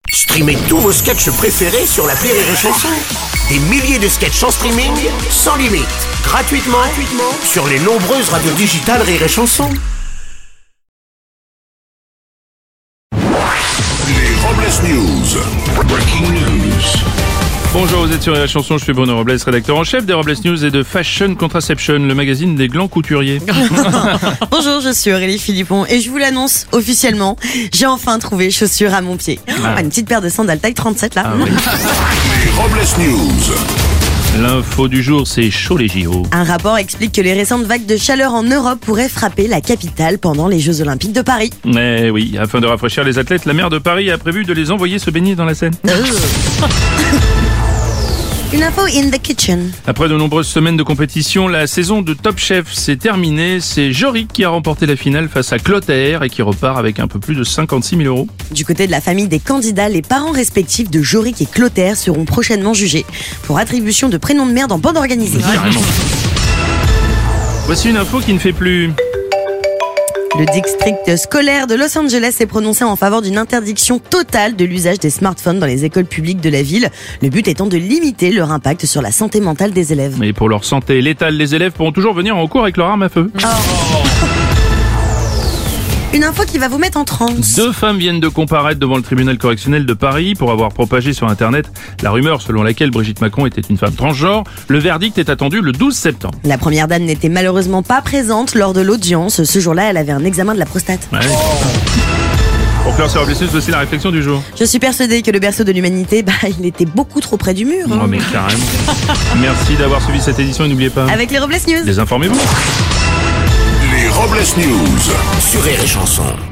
Streamez tous vos sketchs préférés sur l'appli Rire et Chanson. Des milliers de sketchs en streaming, sans limite, gratuitement, sur les nombreuses radios digitales Rire et Chanson. Les Robles News. Breaking news. Bonjour, vous êtes sur la chanson, je suis Bruno Robles, rédacteur en chef des Robles News et de Fashion Contraception, le magazine des glands couturiers. Bonjour, je suis Aurélie Philippon et je vous l'annonce officiellement, j'ai enfin trouvé chaussures à mon pied. Une petite paire de sandales taille 37 là. Oui. Les Robles News. L'info du jour, c'est chaud les JO. Un rapport explique que les récentes vagues de chaleur en Europe pourraient frapper la capitale pendant les Jeux Olympiques de Paris. Mais oui, afin de rafraîchir les athlètes, la maire de Paris a prévu de les envoyer se baigner dans la Seine. Une info in the kitchen. Après de nombreuses semaines de compétition, la saison de Top Chef s'est terminée. C'est Jory qui a remporté la finale face à Clotaire et qui repart avec un peu plus de 56 000 euros. Du côté de la famille des candidats, les parents respectifs de Jorik et Clotaire seront prochainement jugés pour attribution de prénoms de merde en bande organisée. Carrément. Voici une info qui ne fait plus... Le district scolaire de Los Angeles s'est prononcé en faveur d'une interdiction totale de l'usage des smartphones dans les écoles publiques de la ville. Le but étant de limiter leur impact sur la santé mentale des élèves. Mais pour leur santé létale, les élèves pourront toujours venir en cours avec leur arme à feu. Une info qui va vous mettre en transe. 2 femmes viennent de comparaître devant le tribunal correctionnel de Paris pour avoir propagé sur Internet la rumeur selon laquelle Brigitte Macron était une femme transgenre. Le verdict est attendu le 12 septembre. La première dame n'était malheureusement pas présente lors de l'audience. Ce jour-là, elle avait un examen de la prostate. Ouais. Pour clore sur Robles News, voici la réflexion du jour. Je suis persuadée que le berceau de l'humanité, il était beaucoup trop près du mur. Oh mais carrément. Merci d'avoir suivi cette édition et n'oubliez pas, Avec les Robles News. désinformez-vous. Les Robles News. Sur Rire et Chanson.